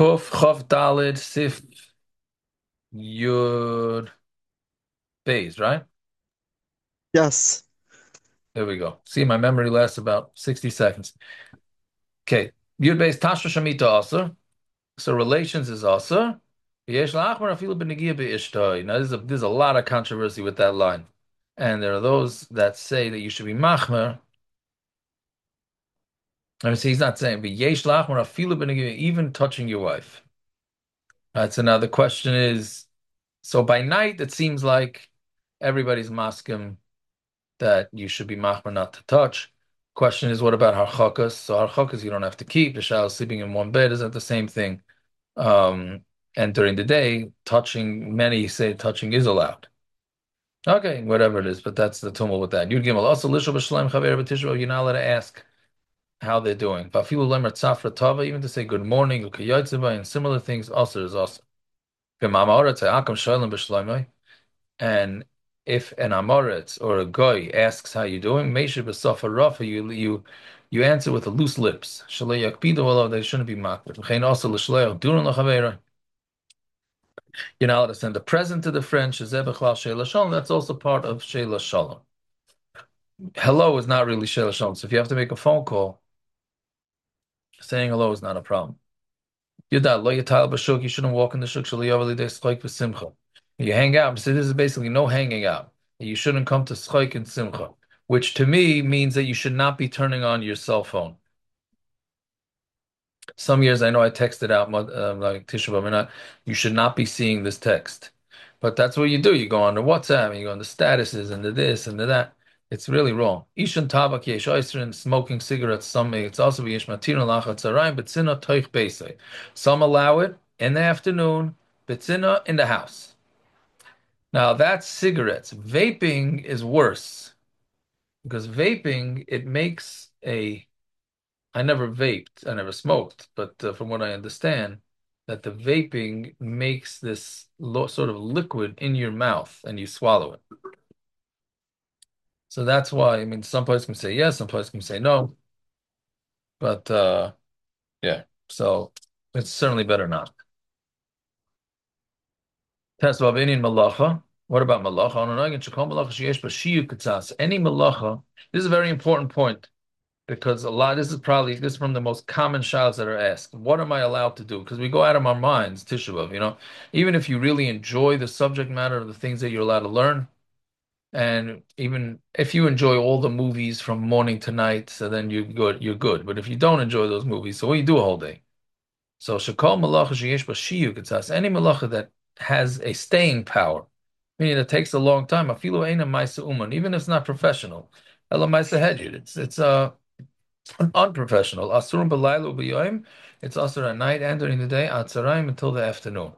Kuf Chof Dalid Sif Yud Beis, right? Yes. There we go. See, my memory lasts about 60 seconds. Okay. Yud Beis Tashra Shamita Asr. So relations is Asr. Yesh la'achmar afilu b'negia be'ishtoi. Now, there's a lot of controversy with that line. And there are those that say that you should be machmer. I mean, see, he's not saying, but yesh la'achmar afilu b'negia, even touching your wife. So now the question is, so by night, it seems like everybody's maskim that you should be machmer not to touch. Question is, what about harchakas? So harchakas you don't have to keep. The child sleeping in one bed isn't the same thing. And during the day, touching, many say touching is allowed. Okay, whatever it is, but that's the tumult with that. Yud Gimel. Also, Lishal B'Shalem Chaver B'Tishra, you're not allowed to ask how they're doing. Vafilu Lemer Tzafra Tava, even to say good morning, Ukayotziba, and similar things, also is also. And if an Amoritz or a Goy asks how you're doing, Meisha B'Safa Rafa, you answer with a loose lips. Shalei Yakpidu, although they shouldn't be mocked. V'chein also L'Shleich Durin L'Chavera. You're not allowed to send a present to the friend. Shezeh B'Chlal Sheila Shalom. That's also part of Sheila Shalom. Hello is not really Sheila Shalom. So if you have to make a phone call, saying hello is not a problem. Yudal lo yatal b'shuk. You shouldn't walk in the shuk. Shali yavali de schleik v'simcha. You hang out. So this is basically no hanging out. You shouldn't come to schleik and simcha, which to me means that you should not be turning on your cell phone. Some years I know I texted out like Tisha B'Av, you should not be seeing this text. But that's what you do. You go on to WhatsApp and you go on the statuses and the this and the that. It's really wrong. Ishan tabak yesh oisrin, smoking cigarettes, some it's also yesh matirun lachat tzarayim, betzina toich beisei. Some allow it in the afternoon, betzina in the house. Now that's cigarettes. Vaping is worse because vaping, it makes a I never vaped, I never smoked, but from what I understand, that the vaping makes this sort of liquid in your mouth and you swallow it. So that's why, I mean, some places can say yes, some places can say no, but yeah, so it's certainly better not. Tesvav Indian malacha. What about malacha? Any malacha, this is a very important point because this is from the most common shouts that are asked. What am I allowed to do? Because we go out of our minds, Tisha B'Av, even if you really enjoy the subject matter of the things that you're allowed to learn, and even if you enjoy all the movies from morning to night, so then you're good. But if you don't enjoy those movies, so what do you do a whole day? So shakol malacha sheyesh ba shiyuk, it says any malacha that has a staying power, meaning it takes a long time. Afilu eina ma'isa uman, even if it's not professional. Ela ma'isa hedjid. It's unprofessional. Asurum b'laylu b'yoyim. It's asur at night and during the day. Atzarayim until the afternoon.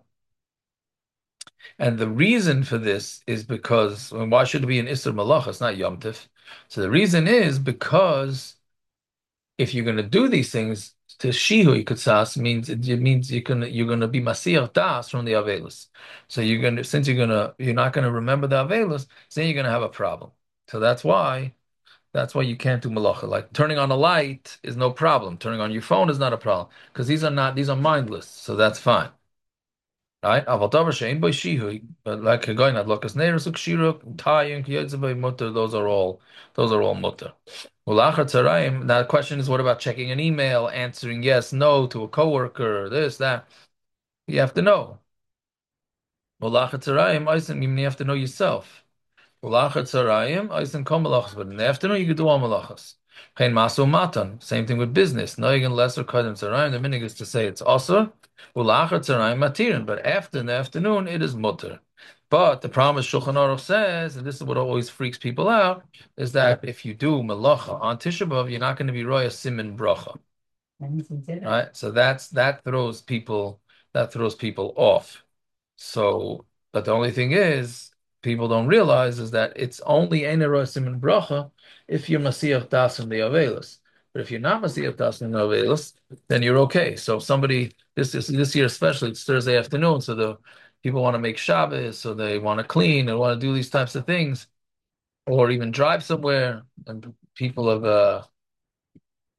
And the reason for this is because why should it be an Isser Malach? It's not Yom Tif. So the reason is because if you're going to do these things to Shihu Kutsas means you're gonna be Masir Das from the Avelus. So you're not gonna remember the Avelus, so then you're gonna have a problem. So that's why you can't do malacha. Like turning on a light is no problem. Turning on your phone is not a problem because these are mindless. So that's fine. Right? Aval davar she'ein bo shihui, but like a guy not lokas neiros ukshiruk, tayim kiyotzevay mutter. Those are all mutter. Ulachar tzarayim. Now the question is, what about checking an email, answering yes, no to a coworker, this, that? You have to know. Ulachar tzarayim, you have to know yourself. Ulachat sarayim, oisin kol malachas. But in the afternoon, you could do all malachas. Chein masu matan. Same thing with business. Noigin lesser kadem sarayim. The minig is to say it's also. Ulachat sarayim matirin. But after in the afternoon, it is mutter. But the problem is Shulchan Aruch says, and this is what always freaks people out, is that if you do malacha on Tisha B'Av, you're not going to be roya simin bracha. Right? So that throws people off. So, but the only thing is, people don't realize is that it's only Ein Rosim and Bracha if you're Masiach Das in the Avelis. But if you're not Masiach Das in the Avelis, then you're okay. So if somebody, this year especially, it's Thursday afternoon, so the people want to make Shabbos, so they want to clean and want to do these types of things, or even drive somewhere, and people have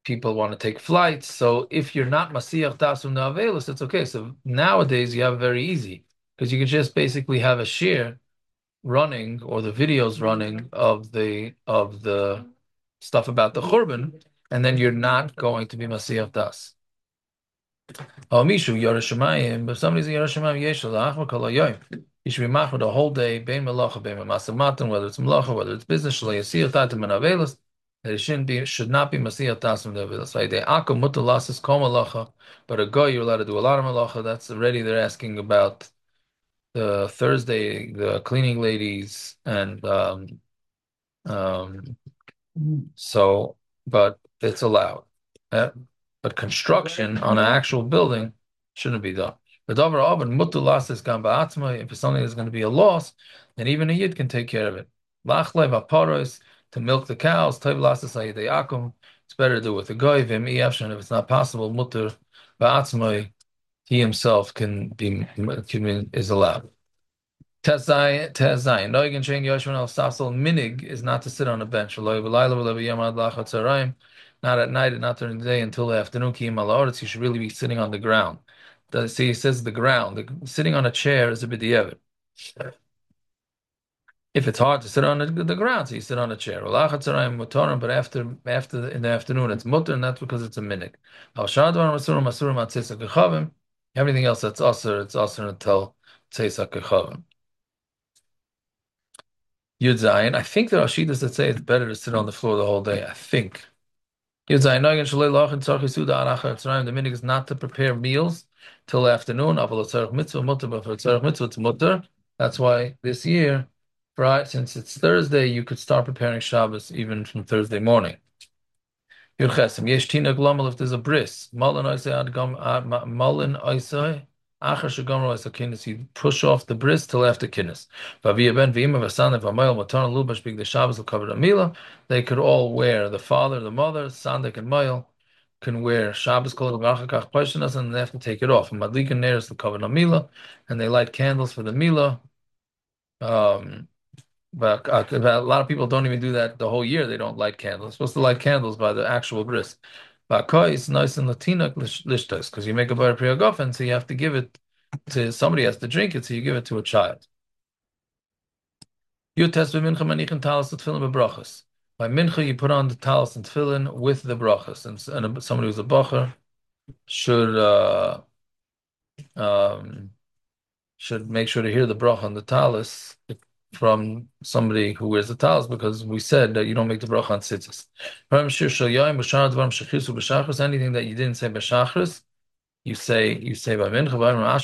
people want to take flights. So if you're not Masiach Tasum Na'avelus, it's okay. So nowadays you have it very easy because you can just basically have a share running or the videos running of the stuff about the Churban, and then you're not going to be Masiach Das. Oh, Mishu, Yerushalayim, but somebody's in Yerushalayim, Yeshua, Achma Kol Hayoim. You should be machmir the whole day, bein melacha, bein masamatan, whether it's melacha, whether it's business, shalei yasiyah tatim and avelis, that it should not be masiyah tasim and avelis. Right? They akum mutalas is kol melacha, but a guy you're allowed to do a lot of melacha. That's already they're asking about the Thursday, the cleaning ladies, and um, so, but it's allowed. Uh, but construction on an actual building shouldn't be done. The davar oven mutu lasses gam ba'atzma. If it's something that's going to be a loss, then even a yid can take care of it. Lachle vaparos to milk the cows. Tayv lasses hayidei akum. It's better to do it with a guy. Vim iyavshan. If it's not possible, mutter ba'atzma. He himself is allowed. Tezai, Tezai. Noigin Shein Yoshua al Sasal Minig is not to sit on a bench. Not at night and not during the day until the afternoon. Ki you should really be sitting on the ground. See, he says the ground. Sitting on a chair is a b'diavad. If it's hard to sit on the ground, so you sit on a chair. But after in the afternoon it's mutter, and that's because it's a minig. Everything else that's usher, it's usher until tzeisa kechavim. Yud Zayin. I think there are shitas that say it's better to sit on the floor the whole day. I think. Yud Zayin. Nogan shalei lachin tzarchi suda arachar tzarayim. The minig is not to prepare meals till afternoon. Aval tzarich mitzvah mutter, but for tzarich mitzvah it's mutter. That's why this year, right, since it's Thursday, you could start preparing Shabbos even from Thursday morning. Yud Chesem. Yesh tina glomel if there's a bris. Malin oisei ad gom malin oisei. Achar shegomer oisei kinnis. You push off the bris till after kinnis. Vavia ben v'ima v'san v'amayel matana lubash big the Shabbos will cover the mila. They could all wear, the father, the mother, Sandek and Mayel can wear Shabbos clothing v'achakach pashanas and they have to take it off. And Madlik and Neres will cover the mila and they light candles for the mila. But a lot of people don't even do that the whole year. They don't light candles. They're supposed to light candles by the actual bris. Bakoi is nice in Latina lishtas because you make a bar priyagofen, so you have to give it to somebody has to drink it, so you give it to a child. You test with mincha manichin talis tefillin bebrachas. By mincha, you put on the talis and tefillin with the brachas, and somebody who's a bacher should um, should make sure to hear the bracha on the talis from somebody who wears the talis, because we said that you don't make the bracha on tzitzis. Anything that you didn't say b'shachris, you say by mincha.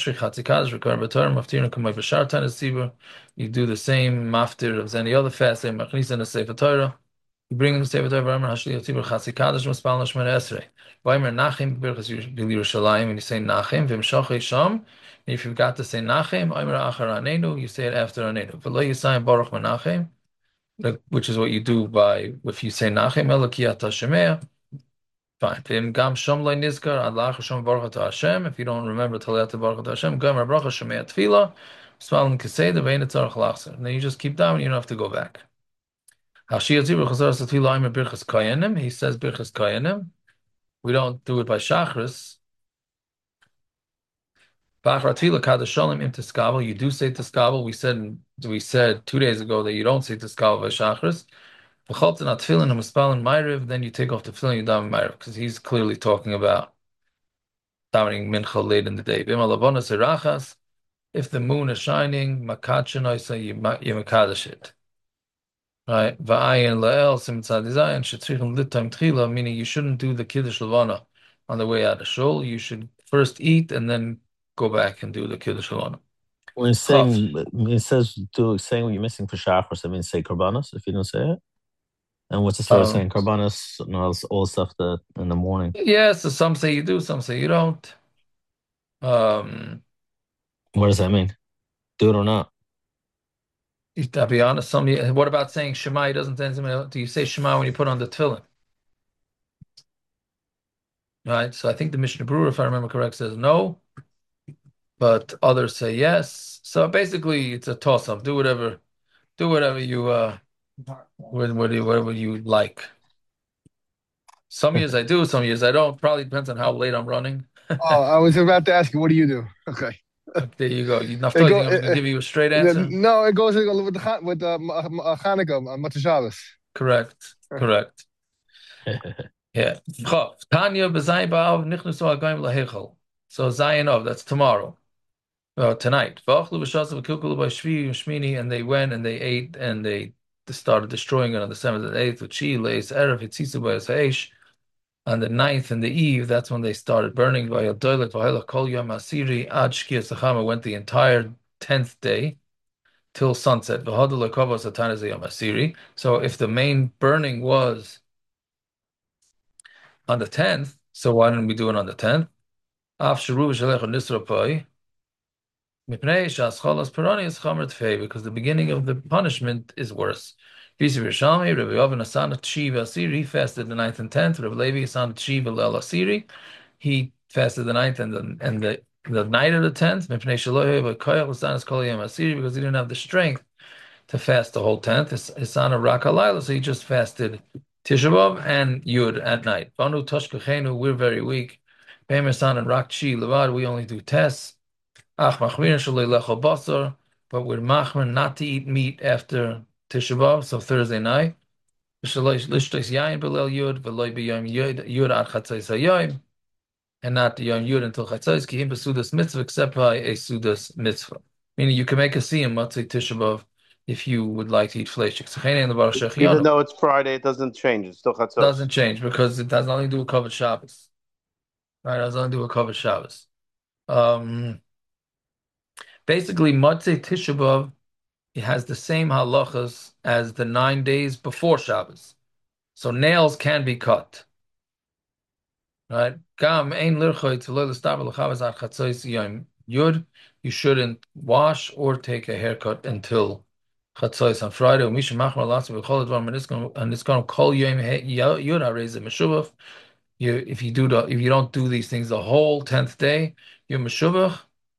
You do the same maftir as any other fast. Same machnis and a sefer Torah. You bring them to Sefer Torah, Hashli Yotzibur Chatzi Kaddish Mispal Nashmer Esrei. Vaymer Nachem Birchas Yerushalayim, and you say Nachem, V'imshachei Sham. And if you've got to say Nachem, Omer Achar Anenu, you say it after Anenu. V'lo Yisayim Baruch Menachem, which is what you do by, if you say Nachem, Eloki Ata Shemea, fine. V'im Gam Shom Lo Nizkar, Ad Lachar Shom Baruch Ata Hashem, if you don't remember Talat Baruch Ata Hashem, Gomer Baruch Shemea Tefila, Mispal Nkeseda, V'ein Etzarach Lachser. And then you just keep down, and you don't have to go back. He says Birchas Koyanim. We don't do it by Shachris. You do say Tiskabel. We said 2 days ago that you don't say Tiskabel by Shachris. Then you take off the tefillin, you daven Ma'ariv, because he's clearly talking about davening Mincha late in the day. If the moon is shining, you Makadosh it. Right, va'ayin la'el simtzad zayin shetzrichim litam tchila, meaning you shouldn't do the kiddush levana on the way out of shul. You should first eat and then go back and do the kiddush levana. When it's Chaf. saying, it says to saying what you're missing for shachris, it means say karbanos if you don't say it. And what's the story saying karbanos and all stuff that in the morning? Yeah, so some say you do, some say you don't. What does that mean? Do it or not? To be honest, what about saying Shema? He doesn't say, do you say Shema when you put on the tefillin? Right, so I think the Mishnah Berurah, if I remember correct, says no, but others say yes. So basically, it's a toss-up. Do whatever you whatever you like. Some years I do, some years I don't. Probably depends on how late I'm running. Oh, I was about to ask you, what do you do? Okay. There you go. It Naftali, you go. think I'm going to give you a straight answer? No, it goes with Hanukkah, Matzah Shabbos. Correct. Correct. Yeah. Chav. Tanya b'zayin ba'av nichnusu ha'goyim lahechel. So Zayin of, that's tomorrow. Tonight. V'achlu b'shasav v'kilkulu b'shvi v'shmini, and they went and they ate and they started destroying it on the 7th and 8th. V'chi leis erev hitzisu b'es ha'esh. On the 9th and the eve, that's when they started burning. V'yal kol yom asiri ad shkiyas hachama, went the entire 10th day till sunset. V'hadu lekavos atanas yom asiri. So if the main burning was on the 10th, so why didn't we do it on the 10th? Af sharu v'shalech nisra pai. Because the beginning of the punishment is worse. He fasted the 9th and 10th. Rabbi Levi Asan Tshiva Lel Asiri. He fasted the 9th and the night of the 10th. Because he didn't have the strength to fast the whole 10th. Isana Rakalayla, so he just fasted Tisha B'Av and Yud at night. Banu Toshkachenu, we're very weak. Bemesan and Rakchi Levad, we only do tests. But we're machmir not to eat meat after Tisha B'Av, so Thursday night. And not the Yom Yud until Chatzos, ki him b'sudas mitzvah, except by a sudas mitzvah. Meaning you can make a siyum matzah Tisha B'Av if you would like to eat flesh. Even though it's Friday, it doesn't change. It's still Chatzos. Doesn't change because it has nothing to do with covered Shabbos. Right? It has nothing to do with covered Shabbos. Basically, Matzah Tisha B'Av, it has the same halachas as the 9 days before Shabbos. So nails can be cut. Right? Gam ein lirchoy to l'chavas ad chatzos yom yud. You shouldn't wash or take a haircut until chatzos on Friday. Misha machmar latzu v'chol advar and it's going to call yom yud harei meshubach. If you don't do these things the whole 10th day, you're meshubach.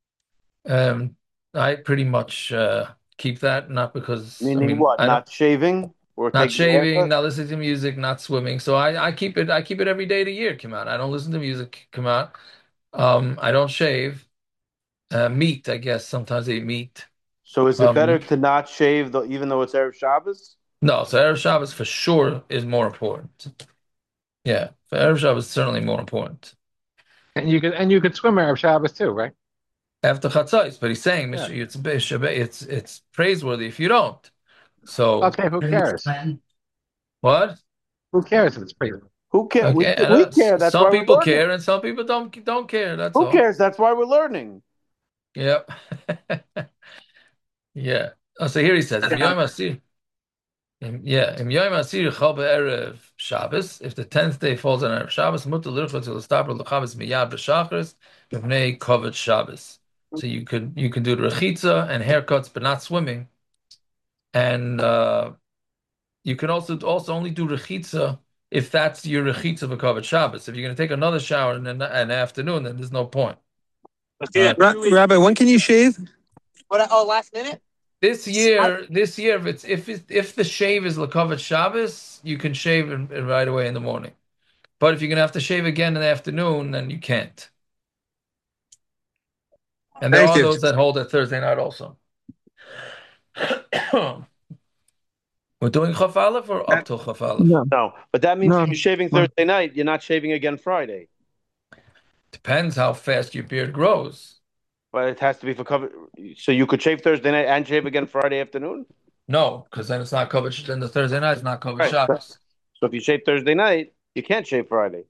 I pretty much keep that, not because Meaning what? Not shaving or not taking a shaving, haircut? not listening to music, not swimming. So I keep it every day of the year. Come out. I don't listen to music. Come out. I don't shave. Meat, I guess sometimes I eat meat. So is it better to not shave even though it's Erev Shabbos? No, so Erev Shabbos for sure is more important. Yeah, for Erev Shabbos certainly more important. And you could swim Erev Shabbos too, right? After Chatzos, but he's saying it's praiseworthy if you don't. So okay, who cares? What? Who cares if it's praiseworthy? Who cares? Okay, we care. That's some why people we're care and some people don't care. That's Who all. cares? That's why we're learning. Yep. Yeah. Oh, so here he says, yeah, Im Yom Asir Chol Erev Shabbos. If the 10th day falls on Erev Shabbos, Mutar Lirchot to L'Staber L'Chavos Miyad B'Shachris B'Pnei Kovet Shabbos. So you can do the rechitza and haircuts, but not swimming. And you can also only do rechitza if that's your rechitza for Kovet Shabbos. If you're going to take another shower in the afternoon, then there's no point. Rabbi, when can you shave? What? Oh, last minute. This year, if the shave is Lakovet Shabbos, you can shave it right away in the morning. But if you're gonna have to shave again in the afternoon, then you can't. And there are those that hold it Thursday night also. We're doing Chaf Aleph or up till Chaf Aleph? No, but that means if you're shaving Thursday night, you're not shaving again Friday. Depends how fast your beard grows. But it has to be for cover. So you could shave Thursday night and shave again Friday afternoon? No, because then it's not covered. Then the Thursday night is not covered Shabbos. So if you shave Thursday night, you can't shave Friday.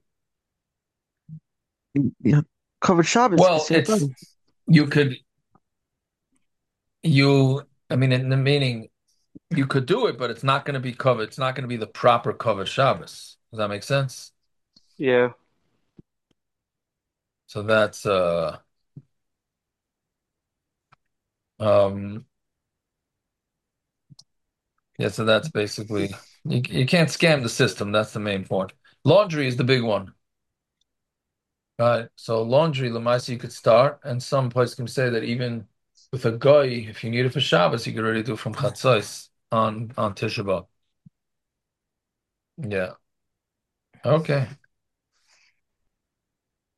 Yeah, covered Shabbos. Well, I mean, in the meaning, you could do it, but it's not going to be covered. It's not going to be the proper covered Shabbos. Does that make sense? Yeah. So that's yeah, so that's basically you can't scam the system. That's the main point. Laundry is the big one. Right. So laundry, Lamaisa, you could start, and some places can say that even with a guy, if you need it for Shabbos, you could already do it from Chatzos on Tisha B'Av. Yeah. Okay.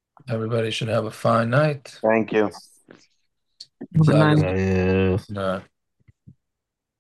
Everybody should have a fine night. Thank you. Good night. Yeah. No.